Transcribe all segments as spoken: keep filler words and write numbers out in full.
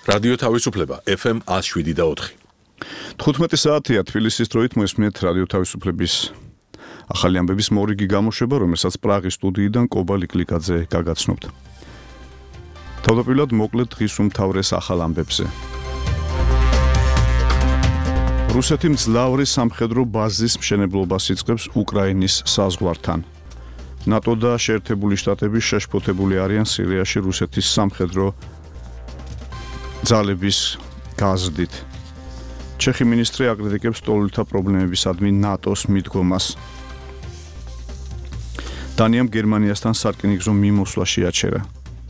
რადიო თავისუფლება ეფ ემ one oh seven და four. თხუთმეტი საათია თბილისის დროით მოესმენთ რადიო თავისუფლების ახალი ამბების მორიგი გამოშვება, რომელსაც პრაღის სტუდიიდან კობა ლიკლიკაძე გაგაცნობთ. თავდაპირველად მოკლედ დღის უმთავრეს ახალ ამბებზე. რუსეთი მძლავრი სამხედრო ბაზის მშენებლობას იწყებს უკრაინის საზღვართან. ნატო და შეერთებული შტატები შეშფოთებული არიან სირიაში რუსეთის სამხედრო ძალების გაზრდით. ჩეხი მინისტრი აკრიტიკებს ტოლვილთა პრობლემებისადმი ნატოს მიდგომას. დანიამ გერმანიასთან სარკინიგზო მიმოსვლა შეაჩერა.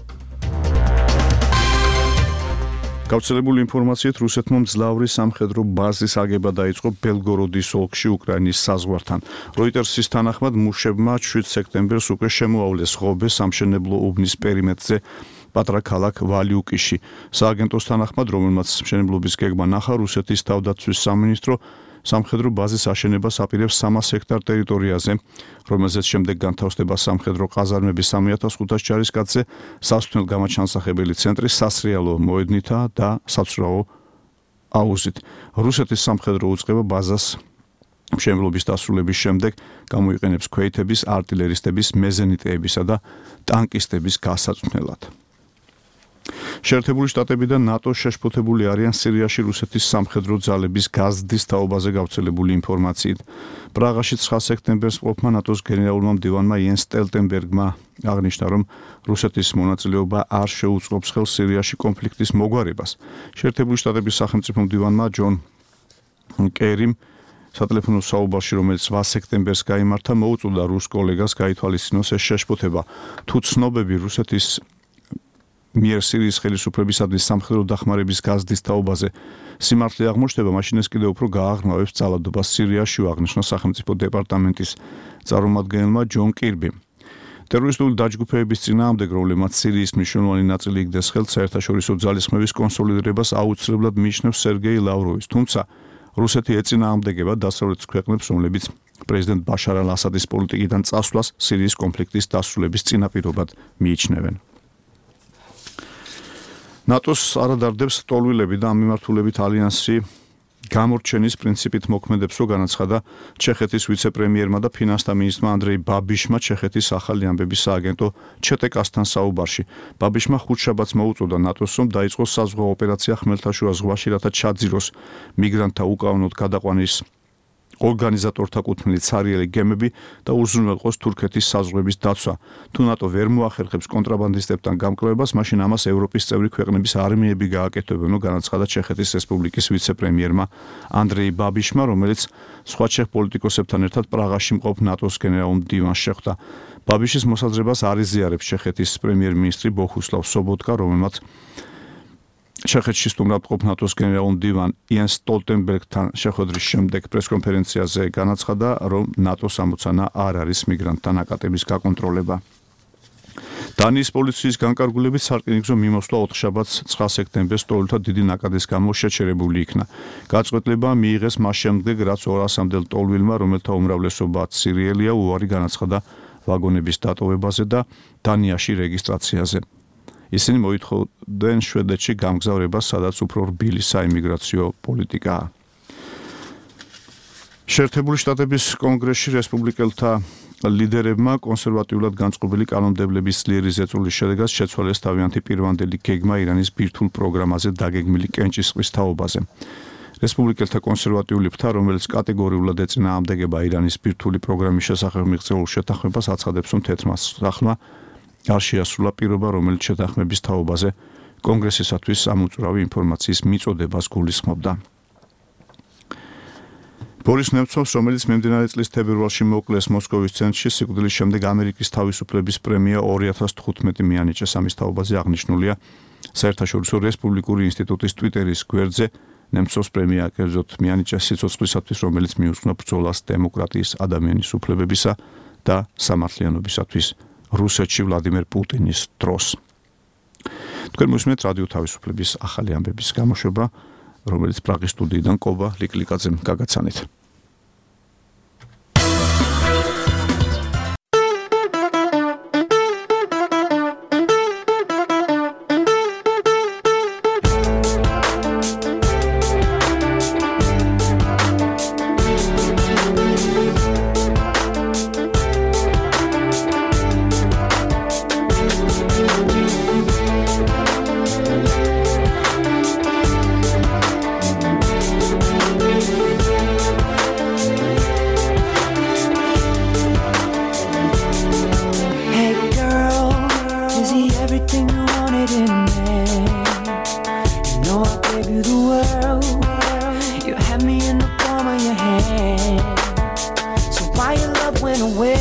გავრცელებული ინფორმაციით რუსეთმა მძლავრი სამხედრო ბაზის აგება დაიწყო ბელგოროდის ოლქში უკრაინის საზღვართან. როიტერსის თანახმად მუშებმა შვიდ სექტემბერს უკვე შემოავლეს ღობე სამშენებლო უბნის პერიმეტრზე პატრა ქალაქ ვალიუკიში. სააგენტოს თანახმად, რომელმაც მშენებლობის გეგმა ნახა, რუსეთის თავდაცვის სამინისტრო სამხედრო ბაზის აშენებას აპირებს სამას ჰექტარ ტერიტორიაზე, რომელზეც შემდეგ განთავსდება სამხედრო ყაზარმები სამი ათას ხუთას ჯარისკაცზე, სასტუმრო გამაჩანსახებელი ცენტრი სასრიალო მოედნითა და საცურაო აუზით. რუსეთის სამხედრო უწყება ბაზას მშენებლობის დასრულების შემდეგ გამოიყენებს ქვეითების, არტილერისტების, მეზენიტეებისა და ტანკისტების გასაწვნელად. შეერთებული შტატები და ნატო შეშფოთებული არიან სირიაში რუსეთის სამხედრო ძალების გაზრდის თაობაზე გავრცელებული ინფორმაციით. პრაღაში ცხრა სექტემბერს მყოფმა ნატოს გენერალურმა მდივანმა იენს სტოლტენბერგმა აღნიშნა, რომ რუსეთის მონაწილეობა არ შეუწყობს ხელს სირიაში კონფლიქტის მოგვარებას. შეერთებული შტატების სახელმწიფო მდივანმა ჯონ კერიმ სატელეფონო საუბარში, რომელიც ოთხ სექტემბერს გაიმართა, მოუწოდა რუს კოლეგას გაითვალისწინოს ეს შეშფოთება. თუ ცნობები რუსეთის მიერ სირიის ხელისუფლებისადმი სამხედრო დახმარების გაზრდის თაობაზე სიმართლე აღმოჩნდება, მაშინ ეს კიდევ უფრო გააღრმავებს ძალადობას სირიაში, აღნიშნა სახელმწიფო დეპარტამენტის წარმომადგენელმა ჯონ კირბიმ. ტერორისტული დაჯგუფების წინააღმდეგ, რომლებმაც სირიის მნიშვნელოვანი ნაწილი იგდეს ხელთ, საერთაშორისო ძალისხმევის კონსოლიდირებას აუცილებლად მიიჩნევს სერგეი ლავროვის, თუმცა რუსეთი ეწინააღმდეგება დასავლეთის ქვეყნებს, რომლებიც პრეზიდენტ ბაშარ ალ-ასადის პოლიტიკიდან წასვლას სირიის კონფლიქტის დასრულების წინაპირობად მიიჩნევენ. ნატოს არადარდებს ტოლვილები და ამ მიმართულებით ალიანსი გამორჩენის პრინციპით მოქმედებს, რო განაცხადა ჩეხეთის ვიცე-პრემიერმა და ფინანსთა მინისტრმა ანდრეი ბაბიშმა ჩეხეთის ახალი ამბების სააგენტო ჩეტეკასთან საუბარში. ბაბიშმა ხუთშაბათს მოუწოდა ნატოს, რომ დაიწყოს საზღვაო ოპერაცია ხმელთაშუა ზღვაში, რათა ჩაძიროს მიგრანტთა უკანონოდ გადაყვანის ორგანიზატორთა კუთვნილი ცარიელი გემები და უზრუნველყოს თურქეთის საზღვრების დაცვა. თუ ნატო ვერ მოახერხებს კონტრაბანდისტებთან გამკლევებას, მაშინ ამას ევროპის წევრი ქვეყნების არმიები გააკეთებენ, განაცხადა ჩეხეთის რესპუბლიკის ვიცე-პრემიერმა ანდრეი ბაბიშმა, რომელიც სხვა ჩეხ პოლიტიკოსებთან ერთად პრაღაში მყოფ ნატოს გენერალურ მდივანს შეხვდა. ბაბიშის მოსაზრებას არ იზიარებს ჩეხეთის პრემიერ-მინისტრი ბოჰუსლავ სობოტკა, რომელმაც ჩეხეთში სტუმრად მყოფ ნატოს გენერალურ მდივან იენს სტოლტენბერგთან შეხვედრის შემდეგ პრესკონფერენციაზე განაცხადა, რომ ნატოს ამოცანა არ არის მიგრანტთა ნაკადების გაკონტროლება. დანიის პოლიციის განკარგულებით სარკინიგზო მიმოსვლა ოთხშაბათს ცხრა სექტემბერს ტოლვილთა დიდი ნაკადის გამო შეჩერებული იქნა. გაწყვეტილება მიიღეს მას შემდეგ, რაც ორასამდე ტოლვილმა, რომელთა უმრავლესობაც სირიელია, უარი განაცხადა ვაგონების დატოვებაზე და დანიაში რეგისტრაციაზე. ისინი მოითხოვდნენ შვედეთში გამგზავრებას, სადაც უფრო რბილი საიმიგრაციო პოლიტიკაა. შეერთებული შტატების კონგრესში რესპუბლიკელთა ლიდერებმა კონსერვატიულად განწყობილი კანონმდებლების ძლიერი ზეწოლის შედეგად შეცვალეს თავიანთი პირვანდელი გეგმა ირანის ბირთვულ პროგრამაზე დაგეგმილი კენჭისყრის თაობაზე. რესპუბლიკელთა კონსერვატიული ფრთა, რომელიც კატეგორიულად ეწინააღმდეგება ირანის ბირთვული პროგრამის შესახებ მიღწეულ შეთანხმებას, აცხადებს, რომ თეთრმა სახლმა არ შეასრულა პირობა, რომელიც შეთანხმების თაობაზე კონგრესისათვის ამოწურავი ინფორმაციის მიწოდებას გულისხმობდა. ბორის ნემცოვს, რომელიც მიმდინარე წლის თებერვალში მოკლეს მოსკოვის ცენტრში, სიკვდილის შემდეგ ამერიკის თავისუფლების პრემია ორი ათას თხუთმეტი მიანიჭეს. ამის თაობაზე აღნიშნულია საერთაშორისო რესპუბლიკური ინსტიტუტის ტვიტერის გვერდზე. ნემცოვს პრემია კერძოდ მიანიჭეს სიცოცხლისათვის, რომელიც მიუძღვნა ბრძოლას დემოკრატიის, ადამიანის უფლებებისა და სამართლიანობისათვის რუსეთში ვლადიმერ პუტინის დროს. თქვენ მოსმენთ რადიო თავისუფლების ახალი ამბების გამოშვება, რომელიც პრაღის სტუდიიდან კობა ლიკლიკაძემ გაგაცანით.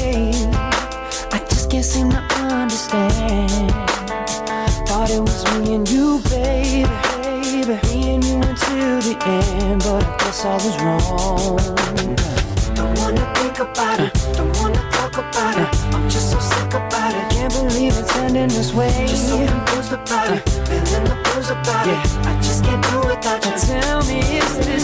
way. I just can't seem to understand. Thought it was me and you, baby, baby. Me and you until the end, but I guess I was wrong. Don't wanna think about it, don't wanna talk about it. I'm just so sick about it. Can't believe it's ending this way. Just so confused about it, feeling the blues about it. I just can't do without you. Tell me, is this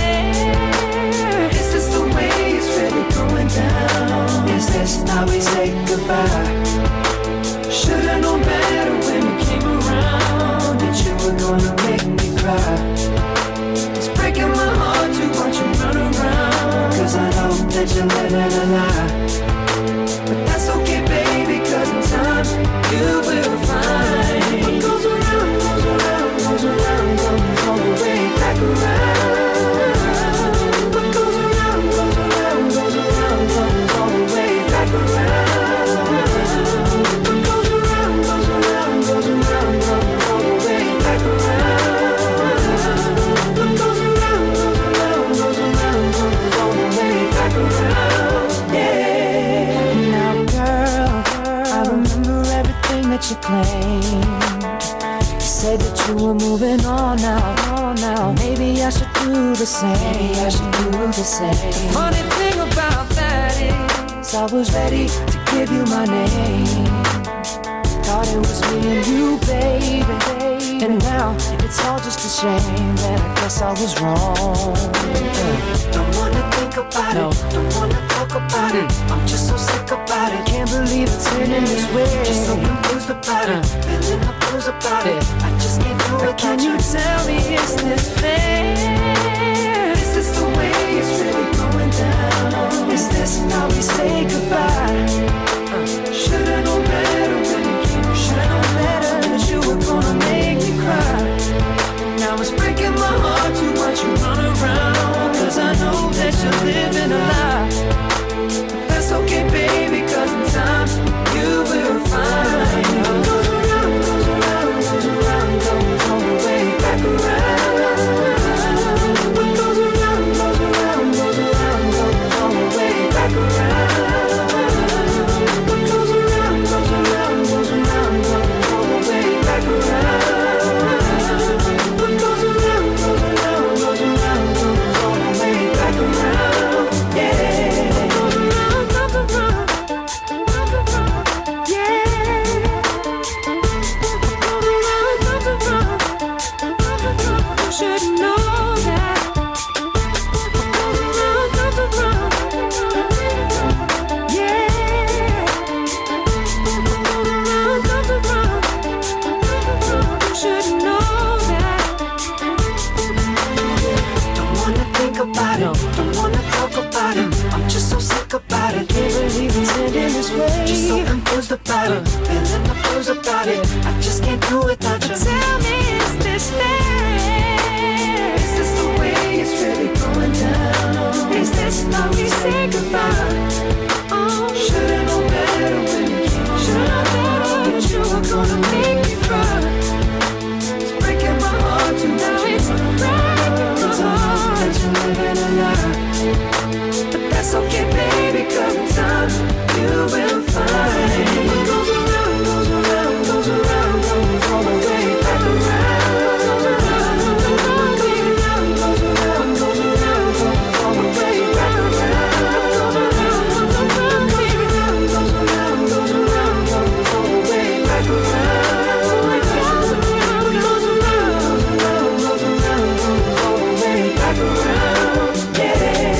fair? Is this the way it's really going down? Is this how we say goodbye? Should've known better when you came around that you were gonna make me cry. It's breaking my heart to watch you run around, 'cause I know that you're living a lie. But that's okay, baby, 'cause in time you will find what goes around, goes around, goes around, comes all the way back around. What goes around, goes around, goes around, comes all the way back around. What goes around, goes around, goes around, comes all the way back around. What goes around, goes around, goes around, comes all the way back around. Yeah. Now, girl, I remember everything that you claimed. You said that you were moving on now, on now. Maybe I should do the same. Maybe I should do the same. The funny thing about that is, I was ready to give you my name. Thought it was me and you, baby. And now it's all just a shame that I guess I was wrong. Don't wanna think about no. it, don't wanna talk about mm. it. I'm just so sick about it. Can't believe it's ending this way. Just so confused about uh. it, feeling the blues about yeah. it. I just can't do it. Can you tell me, is this fair? Is this the way it's really going down? Is this how we say goodbye? Uh. Should've known better when you came. Should've known better that you were gonna make me cry. Now it's breaking my heart to watch you run around, 'cause I know that you're living a lie. But that's okay, baby, 'cause in time you will find what goes around, goes around, goes around, comes all the way back around. What goes around, goes around, goes around, comes all the way back around. What goes around, goes around, goes around, comes all the way back around. What goes around, goes around, goes around, comes all the way back around. Yeah. Goes around, comes around, comes around. Yeah. Goes around, comes around, comes around. You should know that. Goes around, comes around. Yeah. Goes around, comes around. You should know that. Don't wanna think about it, don't wanna talk about it. I'm just so sick about it. Can't believe it's ending this way. Just so confused about it, feeling the blues about it. I just can't do it without you. Tell me, is this fair? Is this the way it's really going down? Is this how we say goodbye? Oh, should've known better when you came. Should've known that you were gonna make me cry. It's breaking my heart to now it's breaking my heart that you're living a lie. But that's okay, baby, 'cause in time you will find what goes around, goes around, goes around, comes all the way back around. What goes around, goes around, goes around, comes all the way back around. What goes around, goes around, goes around, comes all the way back around. What goes around, goes around, goes around, comes all the way back around. Yeah.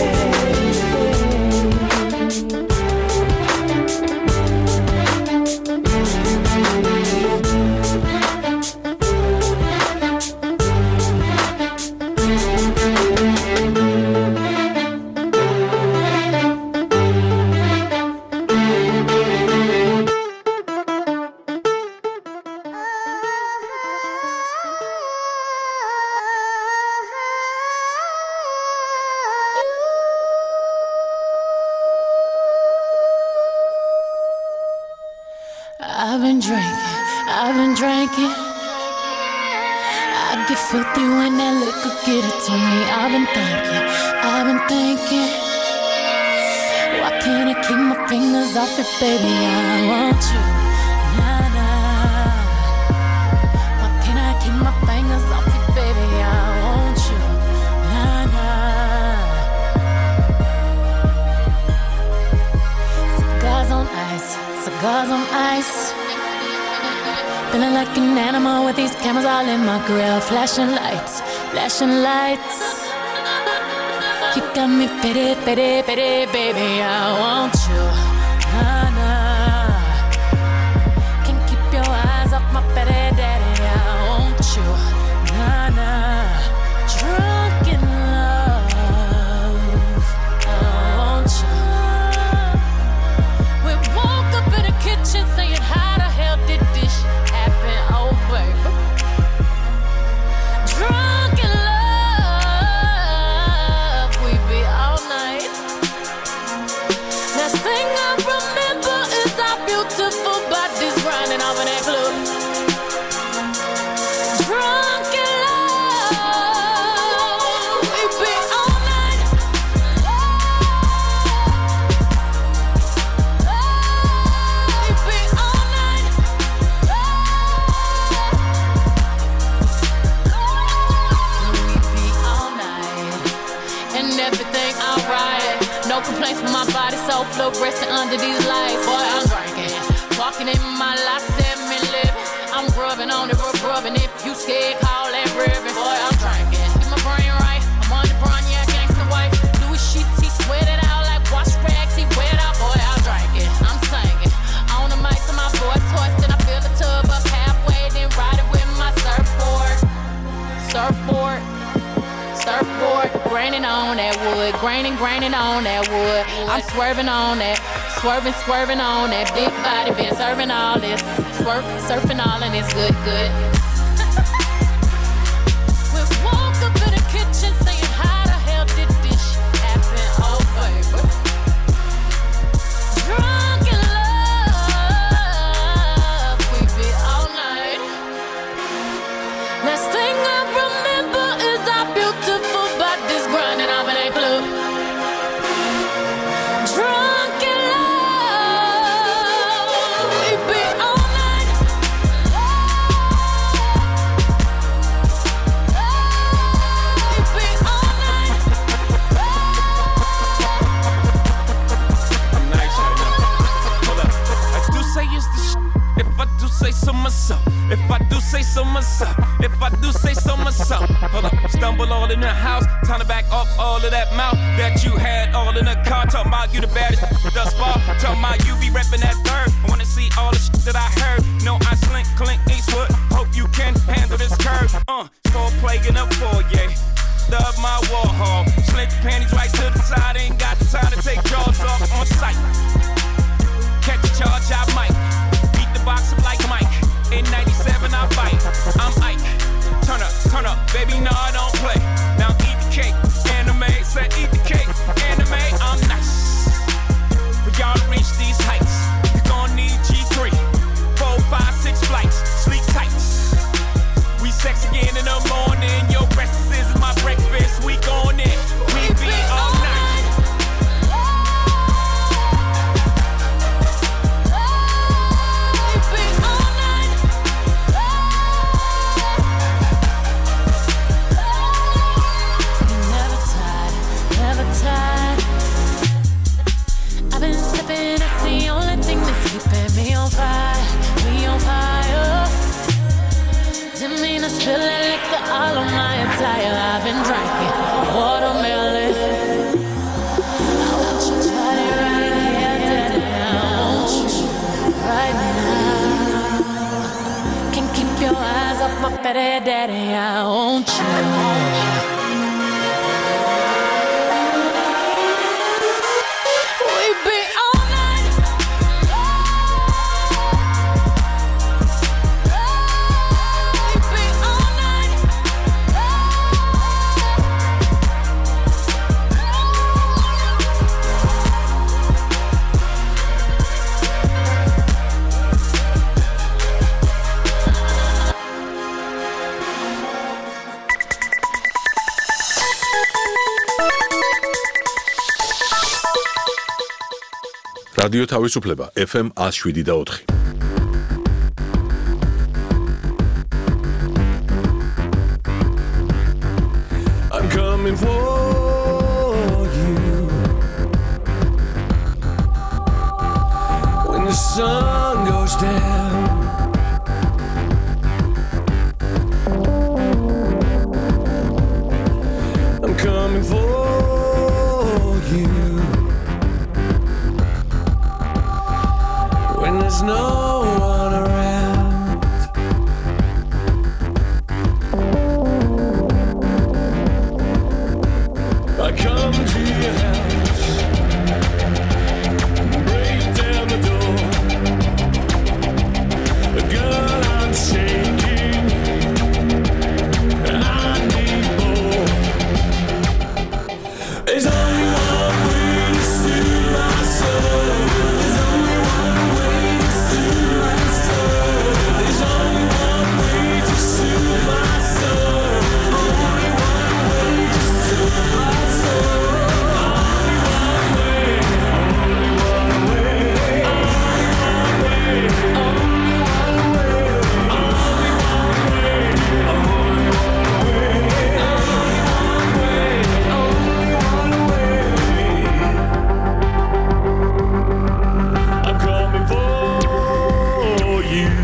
I've been drinking, I've been drinking. I get filthy when that liquor get it to me. I've been thinking, I've been thinking. Why can't I keep my fingers off it, baby? I want you. Nah, nah. Why can't I keep my fingers off it, baby? I want you. Nah, nah. Cigars on ice, cigars on ice. Feeling like an animal with these cameras all in my grill. Flashing lights, flashing lights. You got me pity, pity, pity, baby, I want you. Nah, nah. Can't keep your eyes off my pity, daddy, I want you. Nah, nah. Drunk in love, I want you. We woke up in the kitchen saying, how the hell did this happen? Oh, baby. Drunk in love, we be all night. Last thing I remember is our beautiful bodies grinding off in that club. Drunk in love, we be all night. We be all night. We be all night. And everything alright. No complaints with my body, so flow resting under these lights. Boy, I'm drinking, walking in my life, set me living. I'm grubbing on it, rub rubbing. If you scared, call that ribbon. Boy, I'm drinking, get my brain right. I'm on the brown, yeah, gangsta wife. Louis sheets, he sweat it out like wash rags. He wet out, boy, I'm drinking, I'm singing. On the mic to my boy toys, then I fill the tub up halfway, then ride it with my surfboard. Surfboard. Surfboard, graining on that wood, graining, graining on that wood. I'm swerving on that, swerving, swerving on that big body, been serving all this, swerve, surfing all and it's good, good. We woke up in the kitchen saying, how the hell did this shit happen? Oh, baby. Drunk in love, we be all night. Last thing I remember is our beautiful bodies grinding off in that club. Drunk in love, we be all night. We be all night. I'm nice right now. Hold up. I do say it's the sh- if I do say so myself. If I do say so myself. If I do say so myself. Hold up. Stumble all in the house. Time to back up all of that mouth that you had all in the car. Talking about you the baddest thus far. Talking about you be repping that third. I wanna see all the shit that I heard. No, I slink, Clint Eastwood. Hope you can handle this curve. Uh, score plague in the foyer. Love my Warhol. Slink your panties right to the side. Ain't got the time to take jaws off on sight. Catch a charge, I might. Beat the box up like Mike. In ninety-seven, I bite. I'm Ike. Turn up, turn up, baby, no, I don't play. Now eat the cake, anime, said eat the cake, anime, I'm nice. For y'all to reach these heights, you're gonna need G three, four, five, six flights, sleep tight. We sex again in the morning, your breakfast is my breakfast, we gon' in, we be all night. I've been sipping, it's the only thing that's keeping me on fire, me on fire. Didn't mean to spill that liquor all on my attire. I've been drinking watermelon. I want you to try it right here today. I want you right now. Can't keep your eyes off my petty daddy. I want you. რადიო თავისუფლება ეფ ემ one oh seven point four. I'm coming for you when the sun goes down. I'm coming for you when there's no one around. I come to your house, break down the door. Girl, I'm shaking, I need more. There's only one way to soothe my soul. There's only one way to soothe my soul. There's only one way to soothe my soul. Only one way to soothe my soul. Only one way. Only one way. Only one way. Only one way. Only one way. Only one way. Only one way. I'm coming for you.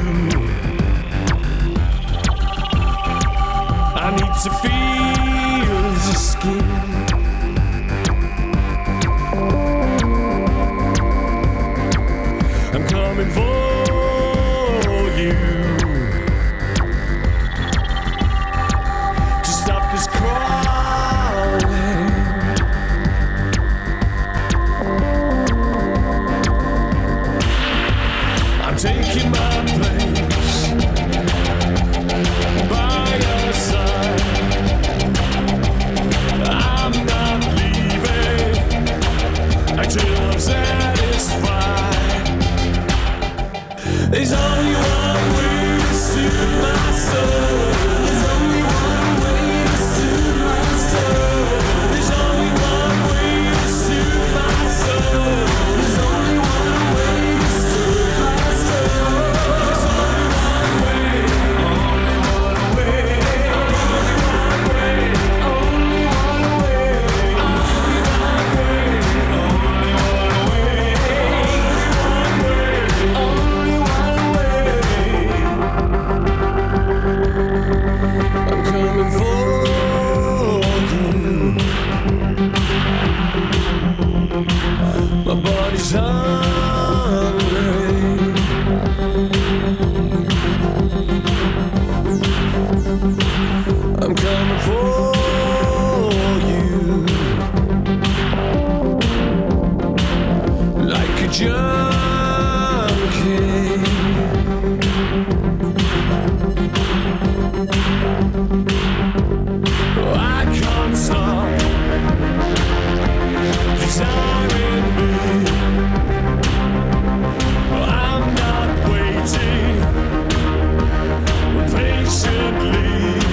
I need to feel your skin. I'm coming for you to stop this crawling. I'm taking my place by your side. I'm not leaving until I'm satisfied. There's only one way to soothe my soul. There's only one way to soothe my soul. There's only one way to soothe my soul. There's only one way to soothe my soul. There's only one way. Only one way. Only one way. Only one way. Only one way. Only one way. Only one way. I'm coming for you. My body's hungry. I'm coming for you like a junkie. I can't stop desiring me. I'm not waiting patiently.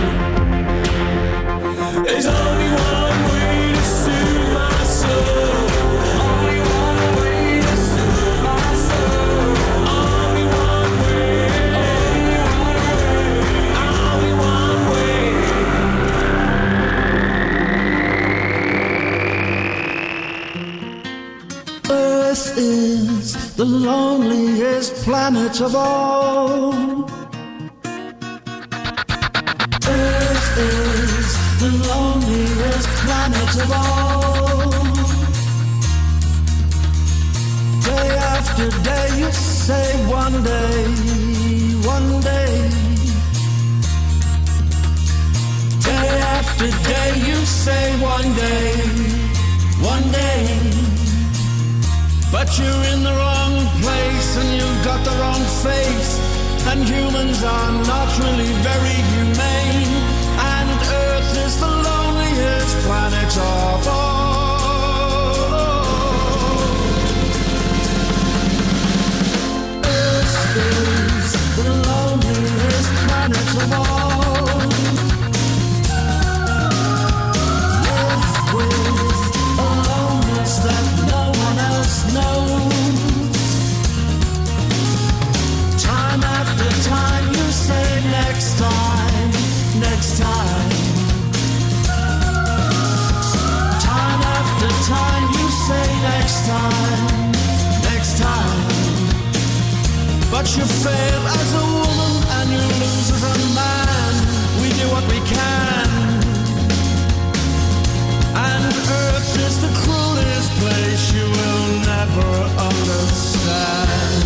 There's only one way to soothe my soul. Only one way to soothe my soul. Only one way. Only one way. Only one way. Earth is the loneliest planet of all. Earth is the loneliest planet of all. Day after day you say one day, one day. Day after day you say one day, one day. But you're in the wrong place and you've got the wrong face. And humans are not really very humane. And Earth is the loneliest planet of all. Earth is the loneliest planet of all. Live with a loneliness that no one else knows. But you fail as a woman and you lose as a man. We do what we can. And Earth is the cruelest place you will never understand.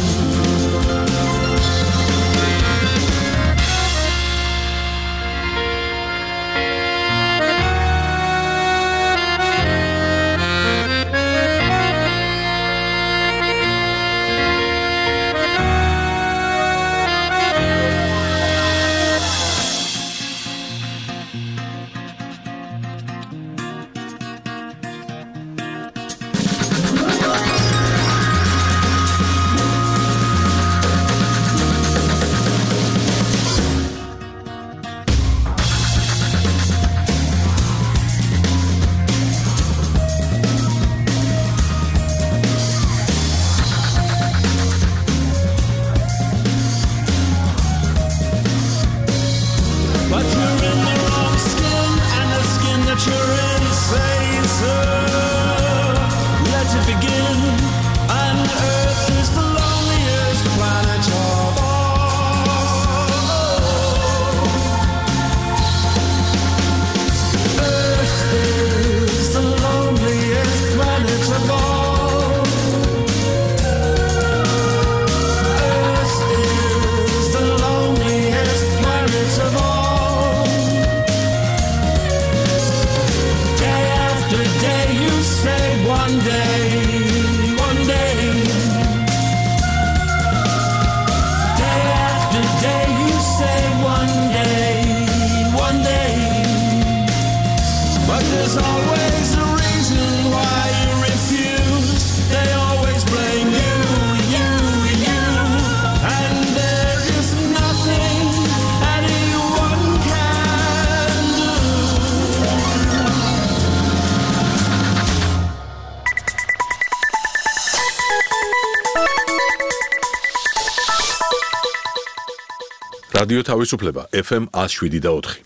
რადიო თავისუფლება ეფ ემ one oh seven და four.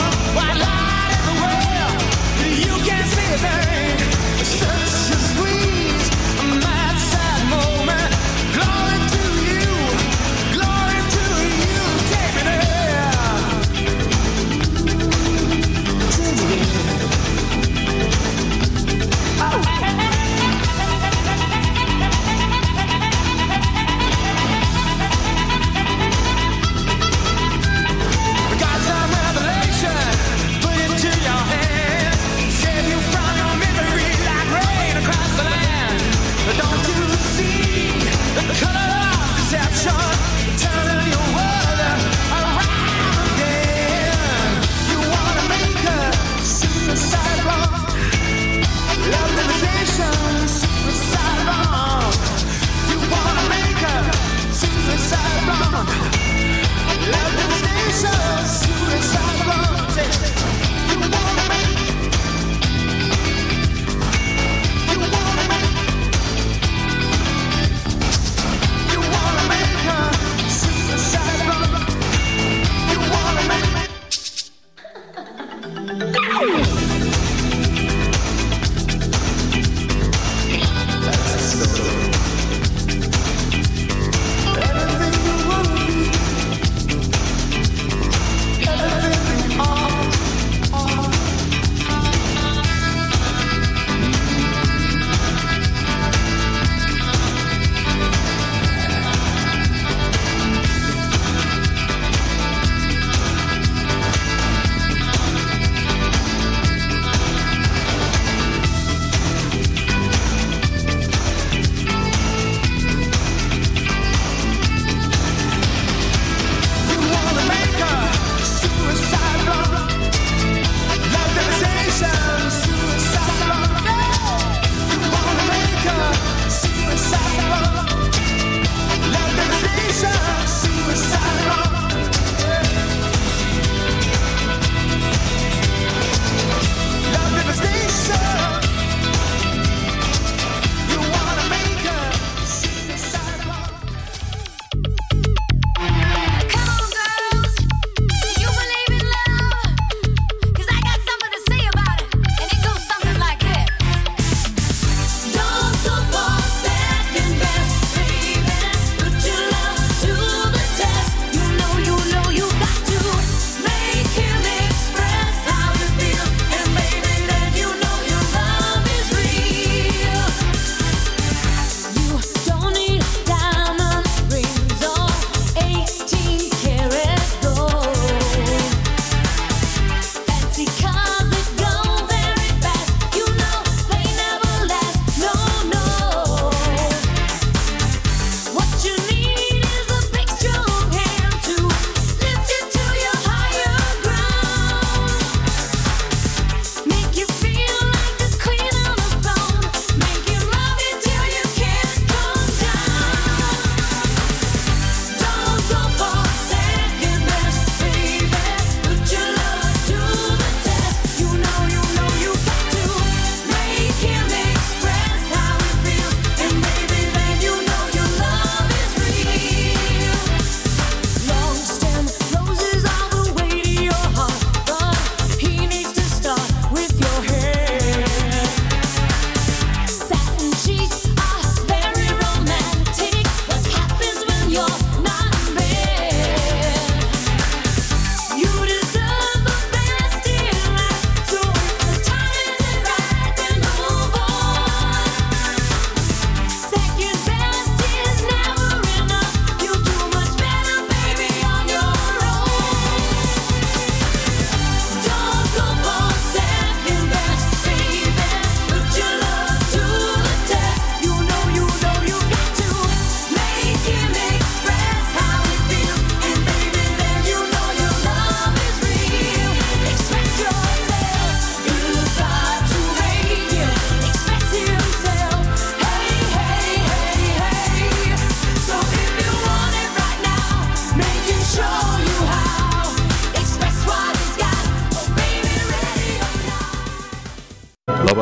You can't see a thing. Such a squeeze.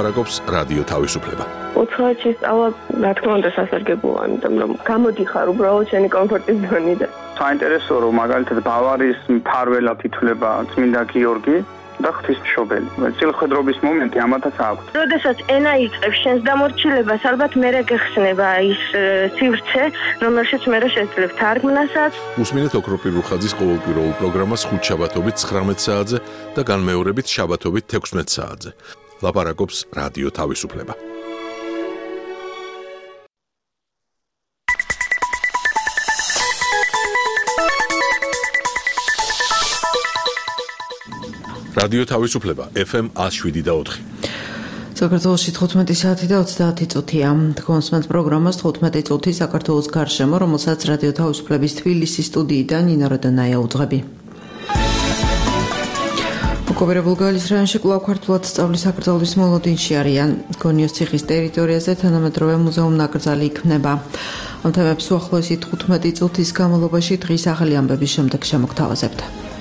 ლაპარაკობს რადიო თავისუფლება. უცხოეთში სწავლა, რა თქმა უნდა, სასარგებლოა, იმიტომ რომ გამოდიხარ უბრალოდ შენი კომფორტის ზონიდან. საინტერესო რომ მაგალითად ბავარიის მფარველად ითვლება წმინდა გიორგი და ღვთისმშობელი. წილხვედრობის მომენტი ამათაც აქვს. როდესაც ენა იწყებს შენს დამორჩილებას, ალბათ მერე გეხსნება ის სივრცე, რომელშიც მერე შეძლებ თარგმნასაც. უსმინეთ ოქროპირ რუხაძის ყოველკვირეულ პროგრამას ხუთშაბათობით ცხრამეტ საათზე და განმეორებით შაბათობით თექვსმეტ საათზე. ლაპარაკობს რადიო თავისუფლება. რადიო თავისუფლება ეფ ემ ათს შვიდი და ოთხი. საქართველოში თხუთმეტი საათი და ოცდაათი წუთია. თქვენს პროგრამას თხუთმეტი წუთი საქართველოს გარშემო, რომელსაც რადიო თავისუფლების თბილისის სტუდიიდან ნინო როდონაია უძღვები. ოკუპირებულ გალის რაიონში კვლავ ქართულად სწავლის აკრძალვის მოლოდინში არიან. გონიოს ციხის ტერიტორიაზე თანამედროვე მუზეუმ-ნაკრძალი იქმნება. ამ თემებს უახლოესი თხუთმეტი წუთის განმავლობაში დღის ახალი ამბების შემდეგ შემოგთავაზებთ.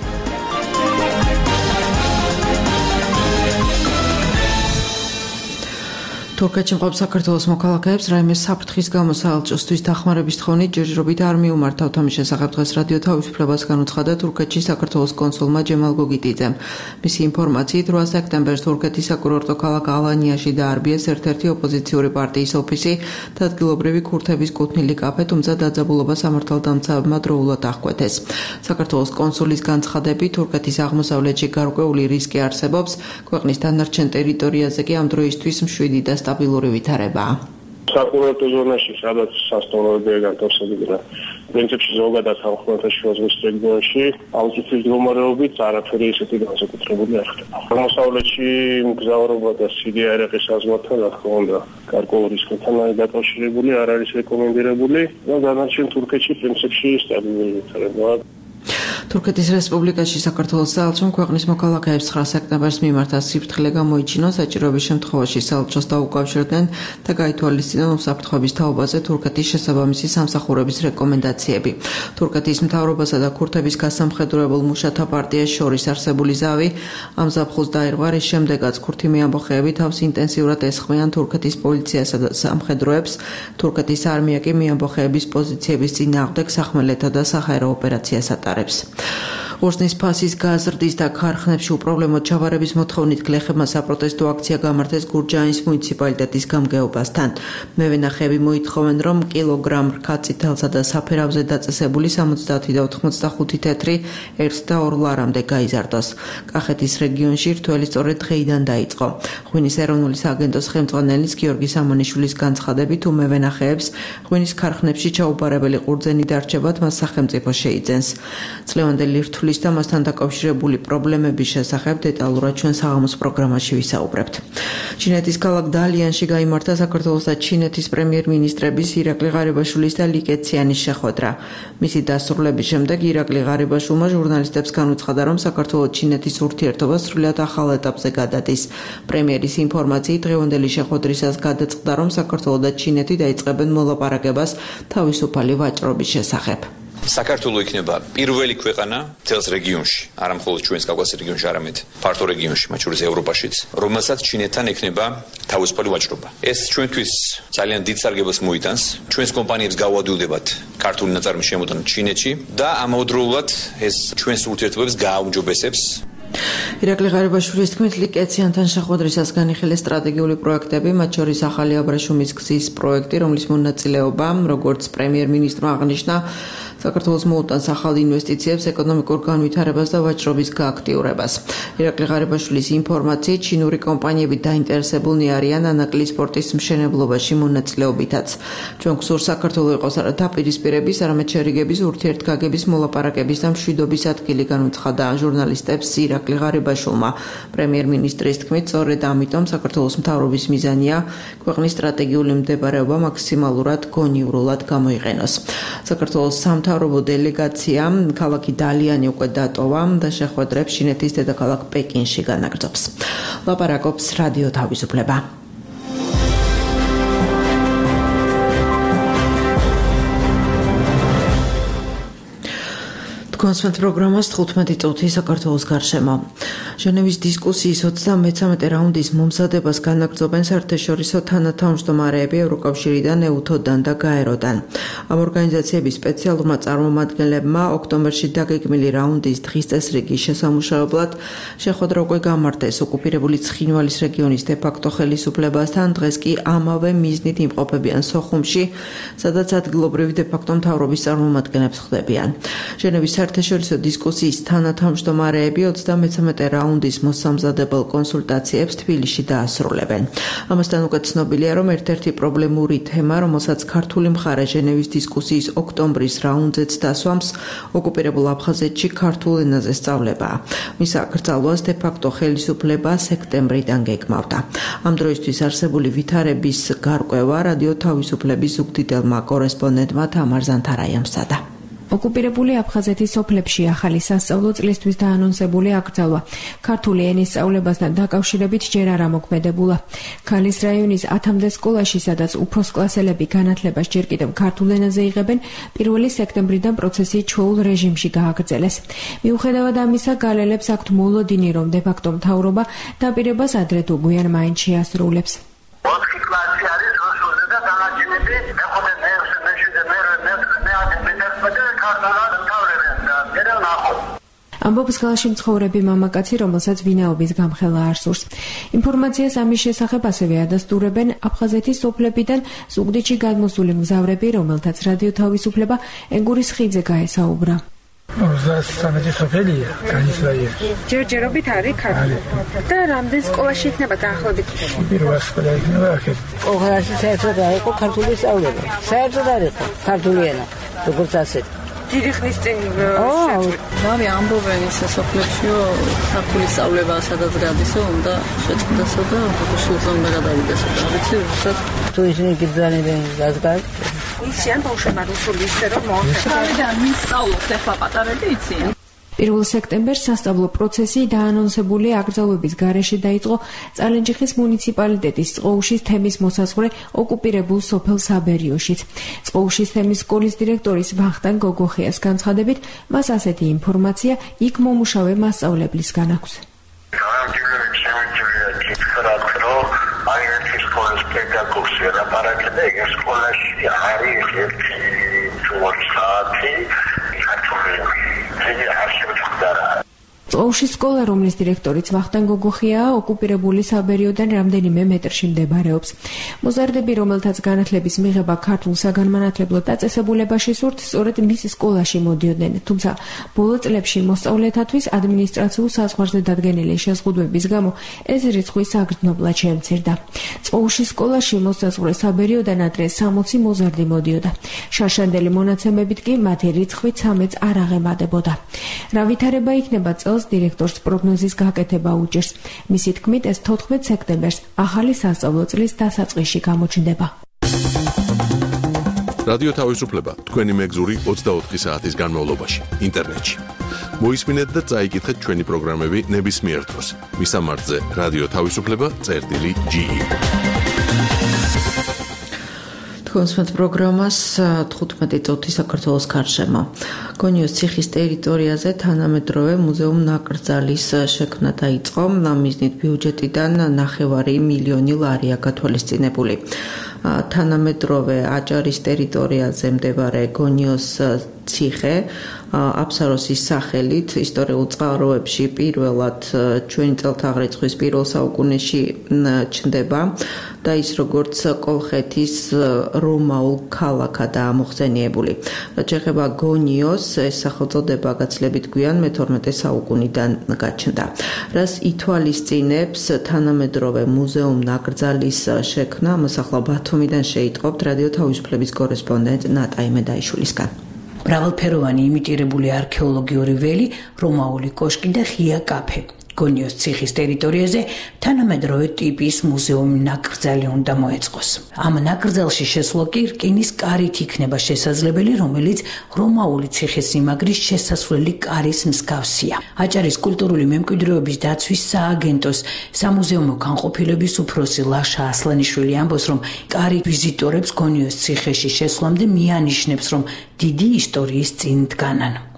თურქეთში მყოფ საქართველოს მოქალაქეებს რაიმე საფრთხის გამო საელჩოსთვის დახმარების თხოვნით ჯერჯერობით არ მიუმართავთ. ამის შესახებ დღეს რადიო თავისუფლებას განუცხადა თურქეთში საქართველოს კონსულმა ჯემალ გოგიტიძემ. მისი ინფორმაციით რვა სექტემბერს თურქეთის საკურორტო ქალაქ ალანიაში დაარბიეს ერთ-ერთი ოპოზიციური პარტიის ოფისი და ადგილობრივი ქურთების კუთვნილი კაფე, თუმცა დაძაბულობა სამართალდამცავებმა დროულად აღკვეთეს. საქართველოს კონსულის განცხადებით თურქეთის აღმოსავლეთში გარკვეული რისკი არსებობს. ქვეყნის დანარჩენ ტერიტორიაზე კი ამ დროისთვის მშვიდი და სტაბილური ვითარებაა. საკურორტო ზონაში, სადაც სასტუმროებია განთავსებული და პრინციპში ზოგადად ხალხთა ზღვის რეგიონში, ალტიტუდის მდგომარეობით არაფერი ისეთი განსაკუთრებული არ ხდება. აღმოსავლეთში მგზავრობა და სირია-ერაყის საზღვართან, რა თქმა უნდა, გარკვეული რისკთან დაკავშირებული არ არის რეკომენდირებული და დანარჩენ თურქეთში პრინციპში სტაბილური ვითარებაა. თურქეთის რესპუბლიკაში საქართველოს საელჩომ ქვეყნის მოქალაქეებს ცხრა სექტემბერს მიმართა სიფრთხილე გამოიჩინა, საჭიროების შემთხვევაში საელჩოს დაუკავშირდნენ და გაითვალისწინონ უსაფრთხოების თაობაზე თურქეთის შესაბამისი სამსახურების რეკომენდაციები. თურქეთის მთავრობასა და ქურთების გასამხედროებულ მუშათა პარტიას შორის არსებული ზავი ამ ზაფხულს დაირღვა, რის შემდეგაც ქურთი ამბოხეები თავს ინტენსიურად ესხმიან თურქეთის პოლიციასა და სამხედროებს. თურქეთის არმია კი ამბოხეების პოზიციების წინააღმდეგ სახმელეთო და საჰაერო ოპერაციას ატარებს. ორსნის ფასის გაზრდის და ქარხნებში უპრობლემო ჩავარების მოთხოვნით გლეხებმა საპროტესტო აქცია გამართეს გურჯაანის მუნიციპალიტეტის გამგეობასთან. მევენახეები მოითხოვენ, რომ კილოგრამ რქაწითელსა და საფერავზე დაწესებული სამოცდაათი და ოთხმოცდახუთი თეთრი ერთ და ორ ლარამდე გაიზარდოს. კახეთის რეგიონში რთველი სწორედ დღეიდან დაიწყო. ღვინის ეროვნული სააგენტოს ხელმძღვანელის გიორგი სამონიშვილის განცხადებით, უმევენახეებს ღვინის ქარხნებში ჩაუბარებელი ყურძენი დარჩებათ მას სახელმწიფო შეიძენს. წლევანდელი რთulis და მასთან დაკავშირებული პრობლემების შესახებ დეტალურად ჩვენ საღამოს პროგრამაში ვისაუბრებთ. ჩინეთის ქალაქ დალიანში გაიმართა საქართველოს და ჩინეთის პრემიერ-მინისტრების ირაკლი ღარიბაშვილის და ლიუკ ეციანის შეხვედრა. მისი დასრულების შემდეგ ირაკლი ღარიბაშვილმა ჟურნალისტებს განუცხადა, რომ საქართველოს-ჩინეთის ურთიერთობა სრულად ახალ ეტაპზე გადადის. პრემიერის ინფორმაციით დღევანდელი შეხვედრისას გადაწყდა, რომ საქართველო და ჩინეთი დაიწყებენ მოლაპარაკებას თავისუფალი ვაჭრობის შესახებ. საქართველო იქნება პირველი ქვეყანა მთელს რეგიონში, არა მხოლოდ ჩვენს კავკასიის რეგიონში, არამედ ფართო რეგიონში, მათ შორის ევროპაშიც, რომელსაც ჩინეთთან ექნება თავისუფალი ვაჭრობა. ეს ჩვენთვის ძალიან დიდ სარგებლობას მოიტანს. ჩვენს კომპანიებს გავადვილდებათ ქართული ნაწარმის შემოტანა ჩინეთში და ამავდროულად ეს ჩვენს ურთიერთობებს გააუმჯობესებს. ირაკლი ღარიბაშვილის თქმით, ლიუკ ეციანთან შეხვედრისას განიხილეს სტრატეგიული პროექტები, მათ შორის ახალი აბრეშუმის გზის პროექტი, რომლის მონაწილეობა, როგორც პრემიერ-მინისტრმა აღნიშნა, საქართველოს მოუტანს ახალ ინვესტიციებს, ეკონომიკურ განვითარებას და ვაჭრობის გააქტიურებას. ირაკლი ღარიბაშვილის ინფორმაციით, ჩინური კომპანიები დაინტერესებულნი არიან ანაკლის სპორტის მშენებლობაში მონაწილეობითაც. ჩვენ გსურს საქართველო იყოს არა დაპირისპირების, არამედ შერიგების, ურთიერთგაგების, მოლაპარაკების და მშვიდობის ადგილი, განუცხადა ჟურნალისტებს ირაკლი ღარიბაშვილმა. პრემიერ-მინისტრის თქმით, სწორედ ამიტომ საქართველოს მთავრობის მიზანია ქვეყნის სტრატეგიული მდებარეობა მაქსიმალურად გონივრულად გამოიყენოს. საქართველოს სამთავრობო დელეგაცია ქალაქი დალიანი უკვე დატოვა და შეხვედრებს ჩინეთის დედაქალაქ პეკინში განაგრძობს. ლაპარაკობს რადიო თავისუფლება. Თქვენს პროგრამას თხუთმეტი წუთი საქართველოს გარშემო. ჟენევის დისკუსიის ოცდამეცამეტე რაუნდის მომზადებას განაგრძობენ საერთაშორისო თანათავმჯდომარეები ევროკავშირიდან, ეუთოდან და გაეროდან. ამ ორგანიზაციების სპეციალურმა წარმომადგენლებმა ოქტომბერში დაგეგმილი რაუნდის დღის წესრიგის შესამუშავებლად შეხვედრა უკვე გამართეს ოკუპირებული ცხინვალის რეგიონის დე-ფაქტო ხელისუფლებასთან, დღეს კი ამავე მიზნით იმყოფებიან სოხუმში, სადაც ადგილობრივი დე-ფაქტო მთავრობის წარმომადგენლებს ხვდებიან. ჟენევის საერთაშორისო დისკუსიის თანათავმჯდომარეები ოცდამეცამეტე რაუნდის მოსამზადებელ კონსულტაციებს თბილისში დაასრულებენ. ამასთან უკვე ცნობილია, რომ ერთ-ერთი პრობლემური თემა, რომელსაც ქართული მხარე ჟენევის დისკუსიის ოქტომბრის რაუნდზეც დასვამს, ოკუპირებულ აფხაზეთში ქართულ ენაზე სწავლებაა. მის აკრძალვას დე-ფაქტო ხელისუფლება სექტემბრიდან გეგმავდა. ამ დროისთვის არსებული ვითარების გარკვევა რადიო თავისუფლების ზუგდიდელმა კორესპონდენტმა თამარ ზანთარაიამ სცადა. ოკუპირებული აფხაზეთის სოფლებში ახალი სასწავლო წლისთვის დაანონსებული აკრძალვა ქართული ენის სწავლებასთან დაკავშირებით ჯერ არ ამოქმედებულა. ქალის რაიონის ათამდე სკოლაში, სადაც უფროს კლასელები განათლებას ჯერ კიდევ ქართულ ენაზე იღებენ, პირველი სექტემბრიდან პროცესი ჩვეულ რეჟიმში გააგრძელეს. მიუხედავად ამისა, გალელებს აქვთ მოლოდინი, რომ დე-ფაქტო მთავრობა დაპირებას ადრე თუ გვიან მაინც შეასრულებს. ოთხი კლასი არის რუსულზე და დანარჩენები მეხუთე, მეექვსე, მეშვიდე, მერვე, მეოთხე, მეათე, მეთერთმეტე ქართულად მთავრებიან და ერელ ნახოთ. ამბობს გალაში მცხოვრები მამაკაცი, რომელსაც ვინაობის გამხელა არ სურს. ინფორმაციას ამის შესახებ ასევე ადასტურებენ აფხაზეთის სოფლებიდან ზუგდიდში გადმოსული მგზავრები, რომელთაც რადიო თავისუფლება ენგურის ხიდზე გაესაუბრა. ოცდამეტი სოფელია, განის რაიონი. ჯერჯერობით არის ქართული. და რამდენ სკოლაში იქნება დაახლოებით? პირველ სკოლა იქნება აქეთ. ოღონდ საერთოდ არ იყო ქართული სწავლება. საერთოდ არ იყო ქართული ენა, როგორც ასეთი. დიდი ხნის წინ მამი ამბობენ ისე სოფლებშიო ქართული სწავლება სადაც გადისო უნდა შეწყდესო და სულზე უნდა გადავიდესო და ვიცი რუსად თუ ისინი გიძანებენ გასგარ იციან ბავშვებმა რუსული ისე რომ მოახერხებათ და მის სწავლობს ახლა პატარები იციან. პირველ სექტემბერს სასწავლო პროცესი დაანონსებული აკრძალვების გარეშე დაიწყო წალენჯიხის მუნიციპალიტეტის წყოუშის თემის მოსაზღვრე ოკუპირებულ სოფელ საბერიოშიც. წყოუშის თემის სკოლის დირექტორის ვახტანგ გოგოხიას განცხადებით, მას ასეთი ინფორმაცია იქ მომუშავე მასწავლებლისგან აქვს. სკოლის პედაგოგს ელაპარაკება, ეგ სკოლაში არის ერთი ორი საათი ქართული წყოუშის სკოლა, რომლის დირექტორიც ვახტანგ გოგოხიაა, ოკუპირებული საბერიოდან რამდენიმე მეტრში მდებარეობს. მოზარდები, რომელთაც განათლების მიღება ქართულ საგანმანათლებლო დაწესებულებაში სურთ, სწორედ მის სკოლაში მოდიოდნენ. თუმცა ბოლო წლებში მოსწავლეთათვის ადმინისტრაციულ საზღვარზე დადგენილი შეზღუდვების გამო ეს რიცხვი საგრძნობლად შემცირდა. წყოუშის სკოლაში მოსაზღვრე საბერიოდან ადრე სამოცი მოზარდი მოდიოდა. შარშანდელი მონაცემებით კი მათი რიცხვი ცამეტს არ აღემატებოდა. რა ვითარება იქნება წელს დირექტორს პროგნოზის გაკეთება უჭირს. მისი თქმით, ეს თოთხმეტ სექტემბერს ახალი სასწავლო წლის დასაწყისში გამოჩნდება. რადიო თავისუფლება თქვენი მეგზური ოცდაოთხი საათის განმავლობაში ინტერნეტში. მოისმინეთ და წაიკითხეთ ჩვენი პროგრამები ნებისმიერ დროს. მისამართზე რადიო თავისუფლება წერტილი ჯი ი. თქვენს პროგრამას თხუთმეტი წუთი საქართველოს გარშემო. გონიოს ციხის ტერიტორიაზე თანამედროვე მუზეუმ ნაკრძალის შექმნა დაიწყო. ამ მიზნით ბიუჯეტიდან ნახევარი მილიონი ლარია გათვალისწინებული. თანამედროვე აჭარის ტერიტორიაზე მდებარე გონიოს ციხე აფსაროსის სახელით ისტორიულ წყაროებში პირველად ჩვენი წელთაღრიცხვის პირველ საუკუნეში ჩნდება და ის როგორც კოლხეთის რომაულ ქალაქადაა მოხსენიებული. რაც ეხება გონიოს, ეს სახელწოდება გაცილებით გვიან მეთორმეტე საუკუნიდან გაჩნდა. რას ითვალისწინებს თანამედროვე მუზეუმ ნაკრძალის შექმნა, მას ახლა ბათუმიდან შეიტყობთ რადიო თავისუფლების კორესპონდენტ ნატა იმედაიშვილისგან. მრავალფეროვანი იმიტირებული არქეოლოგიური ველი, რომაული კოშკი და ღია კაფე. გონიოს ციხის ტერიტორიაზე თანამედროვე ტიპის მუზეუმი ნაკრძალი უნდა მოეწყოს. ამ ნაკრძალში შესვლა კი რკინის კარით იქნება შესაძლებელი, რომელიც რომაული ციხესიმაგრის შესასვლელი კარის მსგავსია. აჭარის კულტურული მემკვიდრეობის დაცვის სააგენტოს სამუზეუმო განყოფილების უფროსი ლაშა ასლანიშვილი ამბობს, რომ კარი ვიზიტორებს გონიოს ციხეში შესვლამდე მიანიშნებს, რომ დიდი ისტორიის წინ დგანან.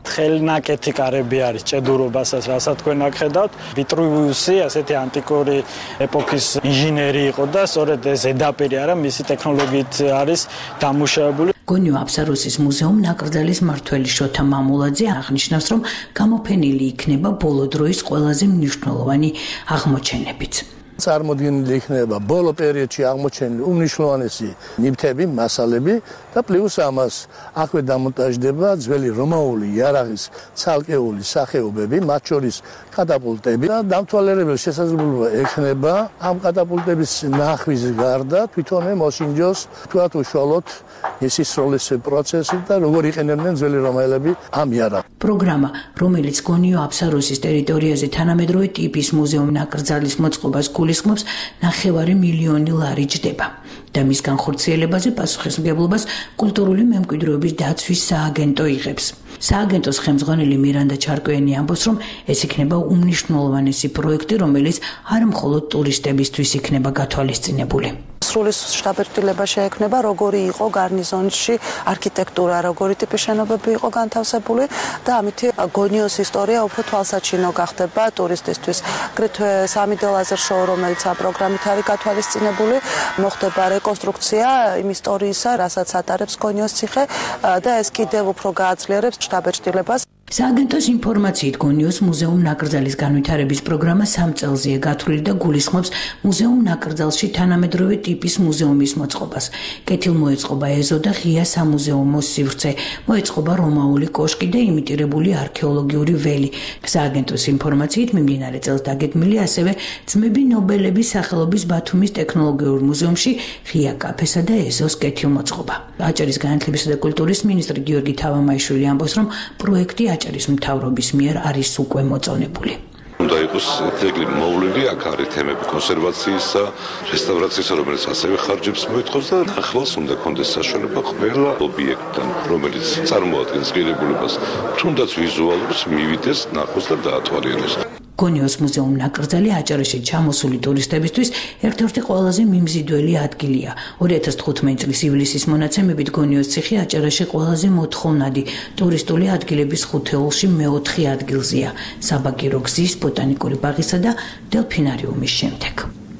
ხელნაკეთი კარები არის ჭედურობასაც, რასაც თქვენ აქ ხედავთ. ვიტრუვიუსი ასეთი ანტიკური ეპოქის ინჟინერი იყო და სწორედ ეს ზედაპირი არა მისი ტექნოლოგიით არის დამუშავებული. გონიო აფსაროსის მუზეუმ ნაკრძალის მმართველი შოთა მამულაძე აღნიშნავს, რომ გამოფენილი იქნება ბოლო დროის ყველაზე მნიშვნელოვანი აღმოჩენებიც. წარმოდგენილი იქნება ბოლო პერიოდში აღმოჩენილი უმნიშვნელოვანესი ნივთები, მასალები და პლუს ამას აქვე დამონტაჟდება ძველი რომაული იარაღის ცალკეული სახეობები, მათ შორის კატაპულტები და დამთვალიერებელი შესაძლებლობა ექნება ამ კატაპულტების ნახვის გარდა თვითონვე მოსინჯოს თქვათ უშუალოდ ისროლის პროცესი და როგორ იყენებდნენ ძველი რომაელები ამ იარაღს. პროგრამა, რომელიც გონიო აფსაროსის ტერიტორიაზე თანამედროვე ტიპის მუზეუმ ნაკრძალის მოწყობას გულისხმობს, ნახევარი მილიონი ლარი ჯდება და მის განხორციელებაზე პასუხისმგებლობას კულტურული მემკვიდრეობის დაცვის სააგენტო იღებს. სააგენტოს ხელმძღვანელი მირანდა ჩარკვიანი ამბობს, რომ ეს იქნება უმნიშვნელოვანესი პროექტი, რომელიც არ მხოლოდ ტურისტებისთვის იქნება გათვალისწინებული. სრული შტაბ-ერთილება შეექმნება, როგორი იყო გარნიზონში არქიტექტურა, როგორი ტიპის შენობები იყო განთავსებული და ამით გონიოს ისტორია უფრო თვალსაჩინო გახდება ტურისტისთვის. აგრეთვე სამიდელ ლაზერ შოუ, რომელიც ამ პროგრამით არის გათვალისწინებული, მოხდება რეკონსტრუქცია იმ ისტორიისა, რასაც ატარებს გონიოს ციხე და ეს კიდევ უფრო გააძლიერებს შტაბ-ერთილებას. სააგენტოს ინფორმაციით გონიოს მუზეუმ ნაკრძალის განვითარების პროგრამა სამ წელზეა გათვლილი და გულისხმობს მუზეუმ ნაკრძალში თანამედროვე ტიპის მუზეუმის მოწყობას. კეთილმოეწყობა ეზო და ღია სამუზეუმო სივრცე, მოეწყობა რომაული კოშკი და იმიტირებული არქეოლოგიური ველი. სააგენტოს ინფორმაციით მიმდინარე წელს დაგეგმილი ასევე ძმები ნობელების სახელობის ბათუმის ტექნოლოგიურ მუზეუმში ღია კაფესა და ეზოს კეთილმოწყობა. აჭარის განათლებისა და კულტურის მინისტრი გიორგი თავამაიშვილი ამბობს, რომ პროექტი აჭარის მთავრობის მიერ არის უკვე მოწონებული. უნდა იყოს ძეგლი მოვლილი, აქ არის თემები კონსერვაციისა, რესტავრაციის, რომელიც ასევე ხარჯებს მოითხოვს და ახლოს უნდა კონდეს საშუალება ყველა ობიექტთან, რომელიც წარმოადგენს ღირებულებას, თუნდაც ვიზუალურს მივიდეს, ნახოს და დაათვალიეროს. გონიოს მუზეუმ ნაკრძალი აჭარაში ჩამოსული ტურისტებისთვის ერთ-ერთი ყველაზე მიმზიდველი ადგილია. ორი ათას თხუთმეტი წლის ივლისის მონაცემებით გონიოს ციხე აჭარაში ყველაზე მოთხოვნადი ტურისტული ადგილების ხუთეულში მეოთხე ადგილზეა, საბაგირო გზის, ბოტანიკური ბაღისა და დელფინარიუმის შემდეგ.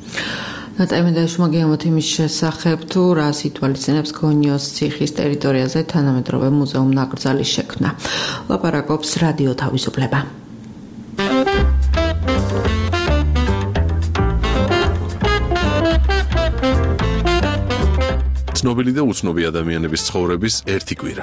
ნატაიმედაშუმა გეომათიმის შესახებ თუ რას ითვალისწინებს გონიოს ციხის ტერიტორიაზე თანამედროვე მუზეუმ ნაკრძალის შექმნა. ლაპარაკობს რადიო თავისუფლება. ცნობილი და უცნობი ადამიანების ცხოვრების ერთი კვირა.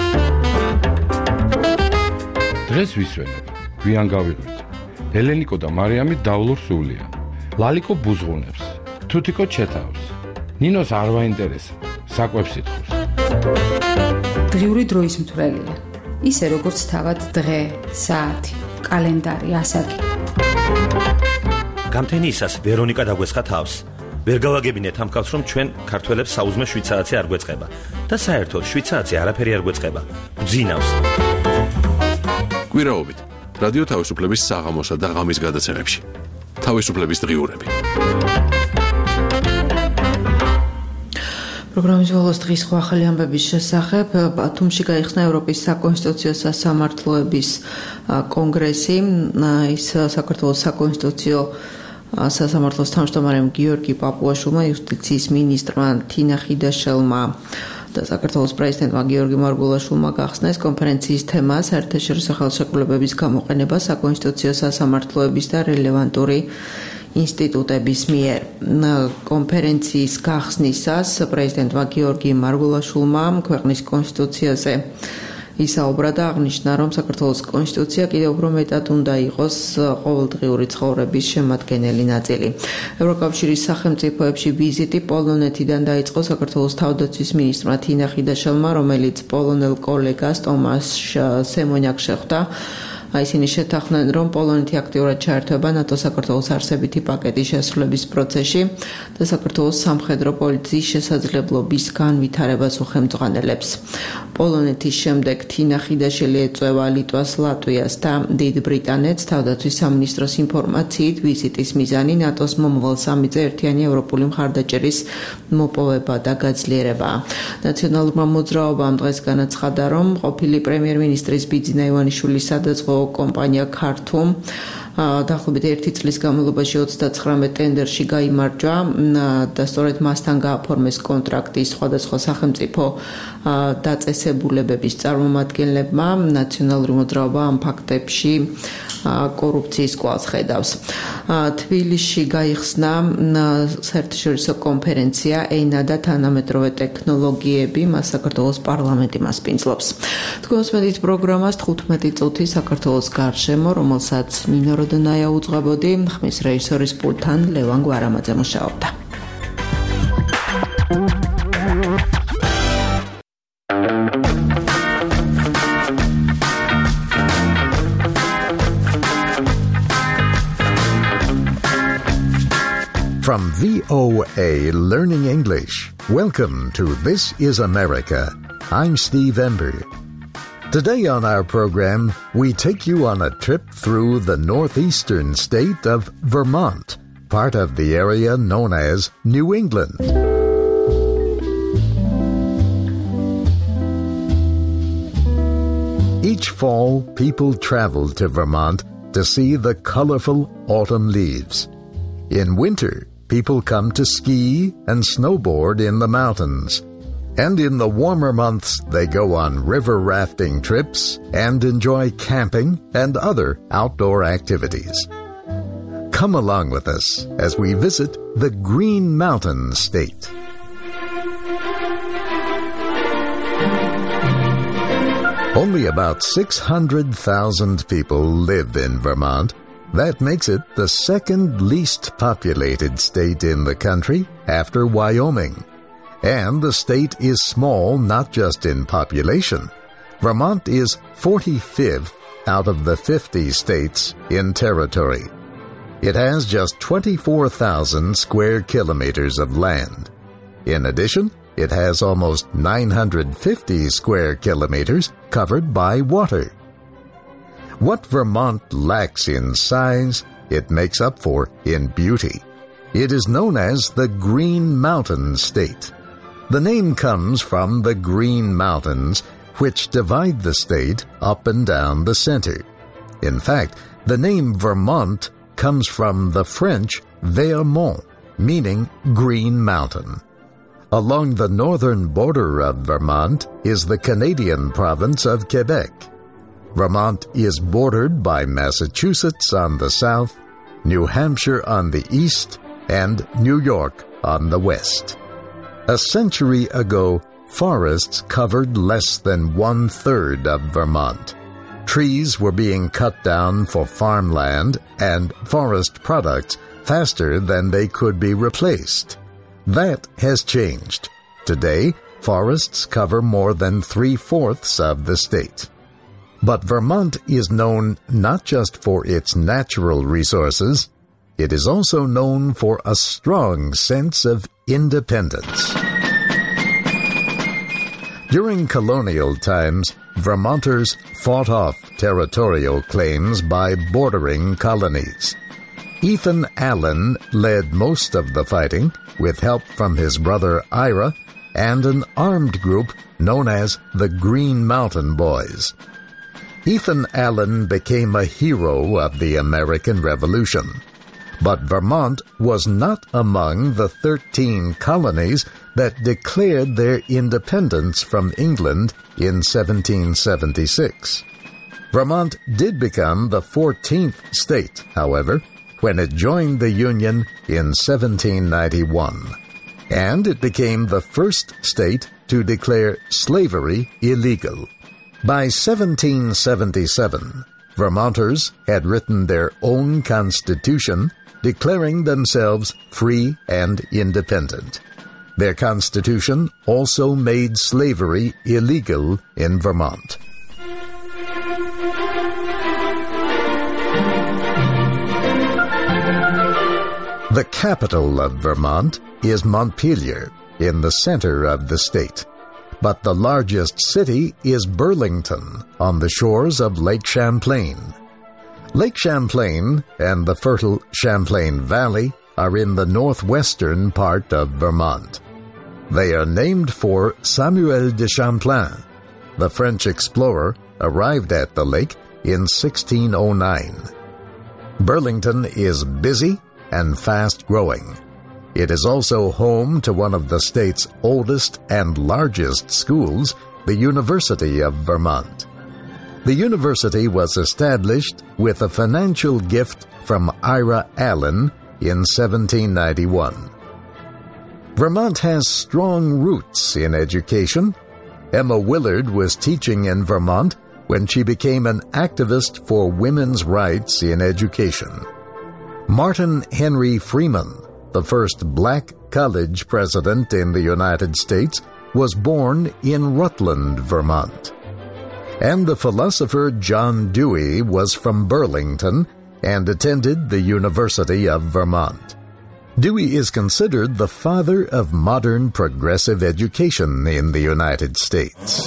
დღეს ვისვენებ, გვიან გავიღვიძე. ელენიკო და მარიამი დავლურ სულიან. ლალიკო ბუზღუნებს, თუთიკო ჩეთავს. ნინოს არ ვაინტერესებს, საკვებს ითხოვს. დღიური დროის მთვრელია. ისე როგორც თავად დღე, საათი, კალენდარი, ასაკი. გამთენიისას ვერონიკა დაგვესხა თავს. ვერ გავაგებინეთ ამ კაცს, რომ ჩვენ ქართველებს საუზმე შვიცარიცი არ გვეწყება და საერთოდ შვიცარიცი არაფერი არ გვეწყება. ბძინავს. კვირაობით რადიო თავისუფლების საღამოსა და ღამის გადაცემებში. თავისუფლების დღიურები. პროგრამის ბოლოს დღის სხვა ახალი ამბების შესახებ ბათუმში გაიხსნა ევროპის საკონსტიტუციო სასამართლოების კონგრესი. ის საქართველოს საკონსტიტუციო სასამართლოს თავმჯდომარემ გიორგი პაპუაშვილმა, იუსტიციის მინისტრმა თინა ხიდაშელმა და საქართველოს პრეზიდენტმა გიორგი მარგულაშვილმა გახსნეს კონფერენციის თემა საერთაშორისო ხელშეკრულებების გამოყენება საკონსტიტუციო სასამართლოების და რელევანტური ინსტიტუტების მიერ. კონფერენციის გახსნისას პრეზიდენტმა გიორგი მარგულაშვილმა ქვეყნის კონსტიტუციაზე ისაუბრა და აღნიშნა, რომ საქართველოს კონსტიტუცია კიდევ უფრო მეტად უნდა იყოს ყოველდღიური ცხოვრების შემადგენელი ნაწილი. ევროკავშირის სახელმწიფოებში ვიზიტი პოლონეთიდან დაიწყო საქართველოს თავდაცვის მინისტრმა თინა ხიდაშელმა, რომელიც პოლონელ კოლეგას ტომას სემონიაკს შეხვდა. ისინი შეთანხმდნენ, რომ პოლონეთი აქტიურად ჩაერთვება ნატო-საქართველოს არსებითი პაკეტის შესრულების პროცესში და საქართველოს სამხედრო პოლიციის შესაძლებლობის განვითარებას უხელმძღვანელებს. პოლონეთის შემდეგ თინა ხიდაშელი ეწევა ლიტვას, ლატვიას და დიდ ბრიტანეთს. თავდაცვის სამინისტროს ინფორმაციით, ვიზიტის მიზანი ნატოს მომავალ სამი წელი ერთიანი ევროპული მხარდაჭერის მოპოვება და გაძლიერება. ნაციონალურმა მოძრაობამ დღეს განაცხადა, რომ ყოფილი პრემიერ-მინისტრის ბიძინა ივანიშვილის სადაზღვო კომპანია ქართუმ დაახლოებით ერთი წლის განმავლობაში ოცდაცხრამეტ ტენდერში გაიმარჯვა და სწორედ მასთან გააფორმეს კონტრაქტი სხვადასხვა სახელმწიფო დაწესებულებების წარმომადგენლებმა. ნაციონალური მოძრაობა ამ ფაქტებში კორუფციის კვალს ხედავს. თბილისში გაიხსნა საერთაშორისო კონფერენცია ენა და თანამედროვე ტექნოლოგიები, მას საქართველოს პარლამენტი მასპინძლობს. თქვენს მედით პროგრამას თხუთმეტი წუთი საქართველოს გარშემო, რომელსაც ნინო როდონაია უძღვებოდი, ხმის რეჟისორის პულტთან ლევან გვარამაძე მუშაობდა. From V O A Learning English, welcome to This is America. I'm Steve Ember. Today on our program, we take you on a trip through the northeastern state of Vermont, part of the area known as New England. Each fall, people travel to Vermont to see the colorful autumn leaves. In winter, people come to ski and snowboard in the mountains. And in the warmer months, they go on river rafting trips and enjoy camping and other outdoor activities. Come along with us as we visit the Green Mountain State. Only about six hundred thousand people live in Vermont. That makes it the second least populated state in the country after Wyoming. And the state is small not just in population. Vermont is forty-fifth out of the fifty states in territory. It has just twenty-four thousand square kilometers of land. In addition, it has almost nine hundred fifty square kilometers covered by water. What Vermont lacks in size, it makes up for in beauty. It is known as the Green Mountain State. The name comes from the Green Mountains, which divide the state up and down the center. In fact, the name Vermont comes from the French Vermont, meaning Green Mountain. Along the northern border of Vermont is the Canadian province of Quebec. Vermont is bordered by Massachusetts on the south, New Hampshire on the east, and New York on the west. A century ago, forests covered less than one-third of Vermont. Trees were being cut down for farmland and forest products faster than they could be replaced. That has changed. Today, forests cover more than three-fourths of the state. But Vermont is known not just for its natural resources, it is also known for a strong sense of independence. During colonial times, Vermonters fought off territorial claims by bordering colonies. Ethan Allen led most of the fighting with help from his brother Ira and an armed group known as the Green Mountain Boys. Ethan Allen became a hero of the American Revolution. But Vermont was not among the thirteen colonies that declared their independence from England in seventeen seventy-six. Vermont did become the fourteenth state, however, when it joined the Union in seventeen ninety-one. And it became the first state to declare slavery illegal. By seventeen seventy-seven, Vermonters had written their own constitution, declaring themselves free and independent. Their constitution also made slavery illegal in Vermont. The capital of Vermont is Montpelier, in the center of the state. But the largest city is Burlington, on the shores of Lake Champlain. Lake Champlain and the fertile Champlain Valley are in the northwestern part of Vermont. They are named for Samuel de Champlain. The French explorer arrived at the lake in sixteen oh nine. Burlington is busy and fast-growing. It is also home to one of the state's oldest and largest schools, the University of Vermont. The university was established with a financial gift from Ira Allen in seventeen ninety-one. Vermont has strong roots in education. Emma Willard was teaching in Vermont when she became an activist for women's rights in education. Martin Henry Freeman, the first black college president in the United States, was born in Rutland, Vermont. And the philosopher John Dewey was from Burlington and attended the University of Vermont. Dewey is considered the father of modern progressive education in the United States.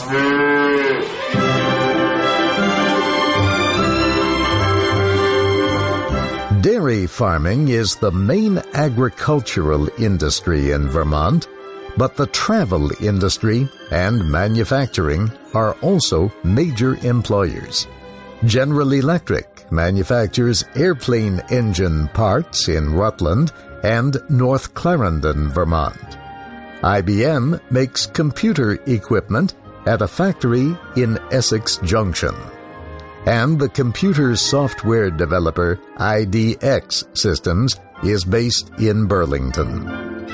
Dairy farming is the main agricultural industry in Vermont, but the travel industry and manufacturing are also major employers. General Electric manufactures airplane engine parts in Rutland and North Clarendon, Vermont. I B M makes computer equipment at a factory in Essex Junction. And the computer software developer I D X Systems is based in Burlington.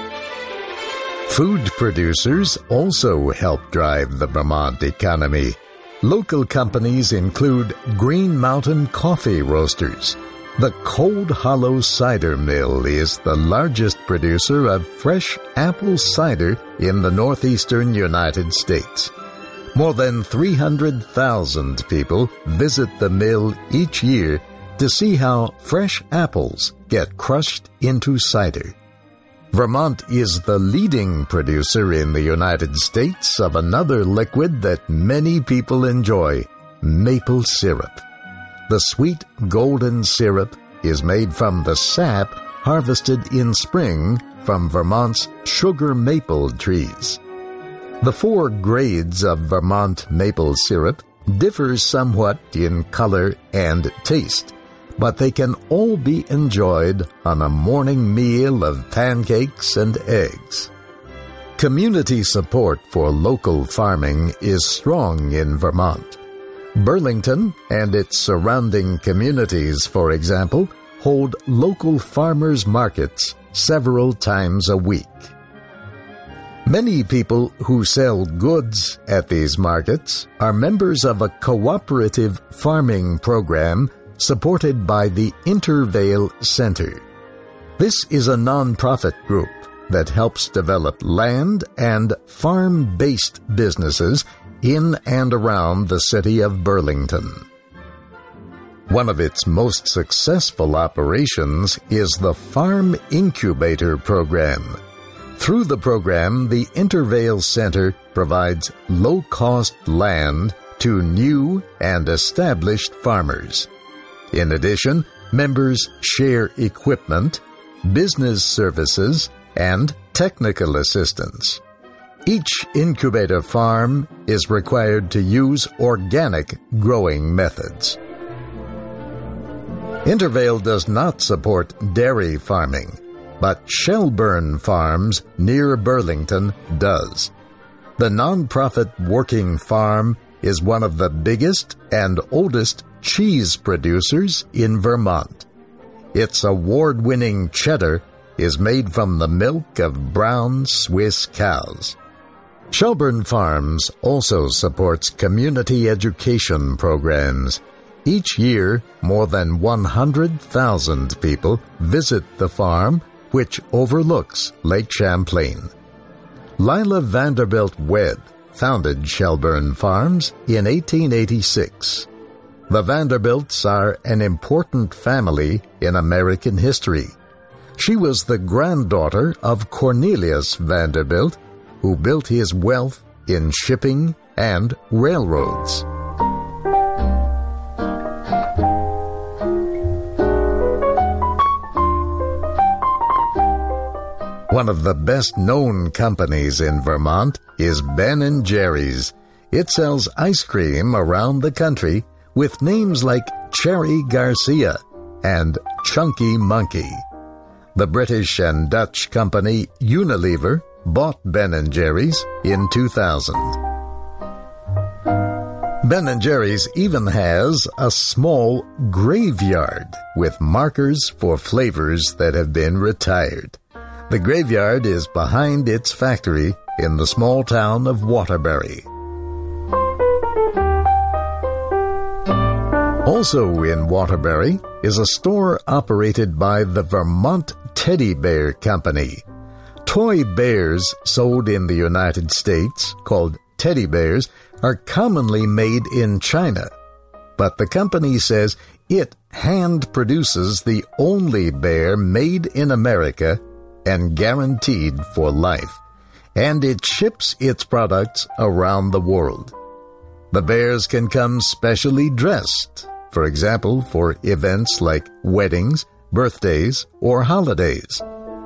Food producers also help drive the Vermont economy. Local companies include Green Mountain Coffee Roasters. The Cold Hollow Cider Mill is the largest producer of fresh apple cider in the northeastern United States. More than three hundred thousand people visit the mill each year to see how fresh apples get crushed into cider. Vermont is the leading producer in the United States of another liquid that many people enjoy, maple syrup. The sweet golden syrup is made from the sap harvested in spring from Vermont's sugar maple trees. The four grades of Vermont maple syrup differ somewhat in color and taste, but they can all be enjoyed on a morning meal of pancakes and eggs. Community support for local farming is strong in Vermont. Burlington and its surrounding communities, for example, hold local farmers' markets several times a week. Many people who sell goods at these markets are members of a cooperative farming program supported by the Intervale Center. This is a nonprofit group that helps develop land and farm-based businesses in and around the city of Burlington. One of its most successful operations is the Farm Incubator Program. Through the program, the Intervale Center provides low-cost land to new and established farmers. In addition, members share equipment, business services, and technical assistance. Each incubator farm is required to use organic growing methods. Intervale does not support dairy farming, but Shelburne Farms near Burlington does. The nonprofit Working Farm is one of the biggest and oldest cheese producers in Vermont. Its award-winning cheddar is made from the milk of brown Swiss cows. Shelburne Farms also supports community education programs. Each year, more than one hundred thousand people visit the farm, which overlooks Lake Champlain. Lila Vanderbilt Webb founded Shelburne Farms in eighteen eighty-six. The Vanderbilts are an important family in American history. She was the granddaughter of Cornelius Vanderbilt, who built his wealth in shipping and railroads. One of the best-known companies in Vermont is Ben and Jerry's. It sells ice cream around the country with names like Cherry Garcia and Chunky Monkey. The British and Dutch company Unilever bought Ben and Jerry's in two thousand. Ben and Jerry's even has a small graveyard with markers for flavors that have been retired. The graveyard is behind its factory in the small town of Waterbury. Also in Waterbury is a store operated by the Vermont Teddy Bear Company. Toy bears sold in the United States, called teddy bears, are commonly made in China. But the company says it hand produces the only bear made in America and guaranteed for life, and it ships its products around the world. The bears can come specially dressed, for example, for events like weddings, birthdays, or holidays.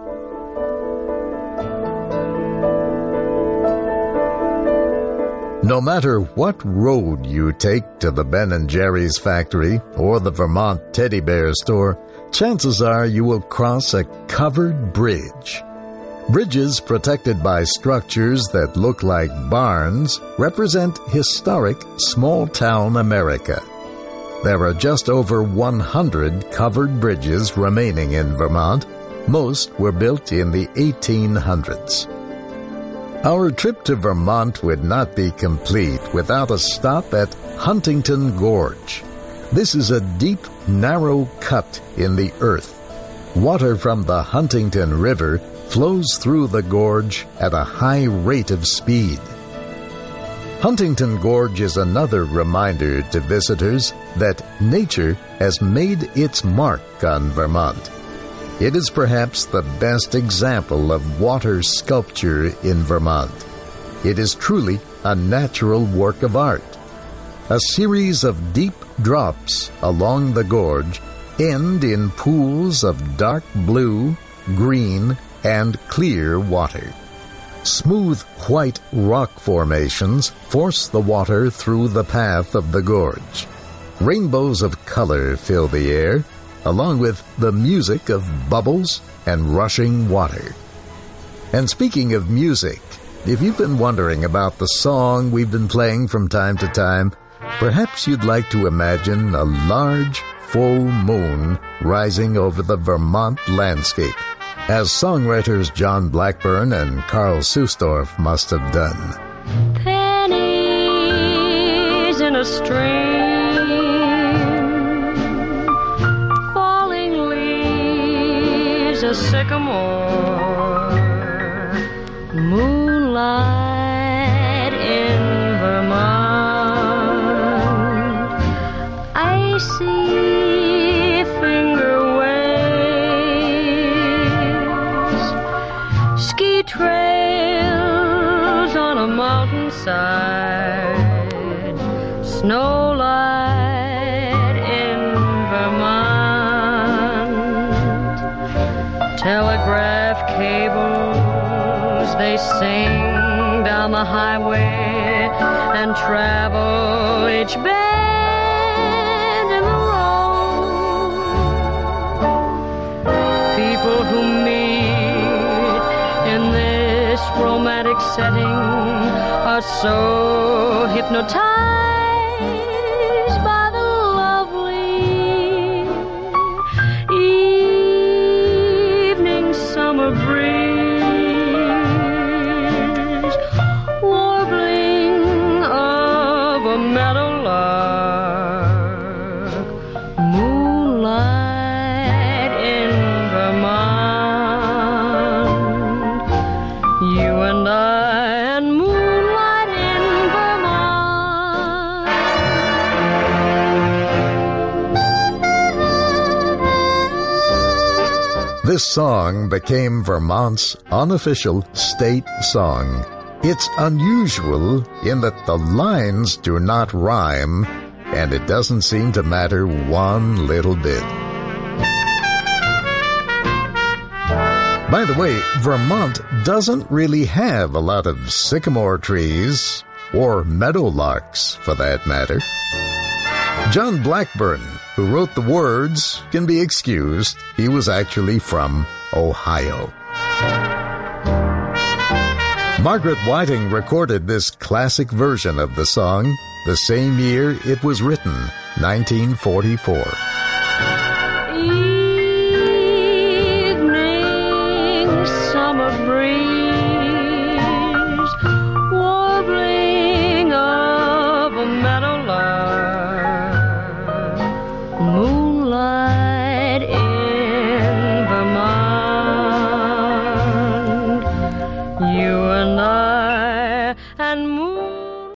No matter what road you take to the Ben and Jerry's factory or the Vermont Teddy Bear store, chances are you will cross a covered bridge. Bridges protected by structures that look like barns represent historic small-town America. There are just over one hundred covered bridges remaining in Vermont. Most were built in the eighteen hundreds. Our trip to Vermont would not be complete without a stop at Huntington Gorge. This is a deep, narrow cut in the earth. Water from the Huntington River flows through the gorge at a high rate of speed. Huntington Gorge is another reminder to visitors that nature has made its mark on Vermont. It is perhaps the best example of water sculpture in Vermont. It is truly a natural work of art. A series of deep drops along the gorge end in pools of dark blue, green, and clear water. Smooth white rock formations force the water through the path of the gorge. Rainbows of color fill the air, along with the music of bubbles and rushing water. And speaking of music, if you've been wondering about the song we've been playing from time to time, perhaps you'd like to imagine a large, full moon rising over the Vermont landscape, as songwriters John Blackburn and Carl Sustorf must have done. Pennies in a stream, falling leaves, a sycamore, moonlight in Vermont, icy finger waves, ski trails on a mountainside, snowlight in Vermont, telegraph cables, they sing down the highway and travel each bend in the road. People who meet in this romantic setting are so hypnotized by the lovely evening summer breeze, warbling of a meadowlark, moonlight in Vermont, you and I and moonlight in Vermont. This song became Vermont's unofficial state song. It's unusual in that the lines do not rhyme, and it doesn't seem to matter one little bit. By the way, Vermont doesn't really have a lot of sycamore trees, or meadowlarks for that matter. John Blackburn, who wrote the words, can be excused. He was actually from Ohio. Margaret Whiting recorded this classic version of the song the same year it was written, nineteen forty-four.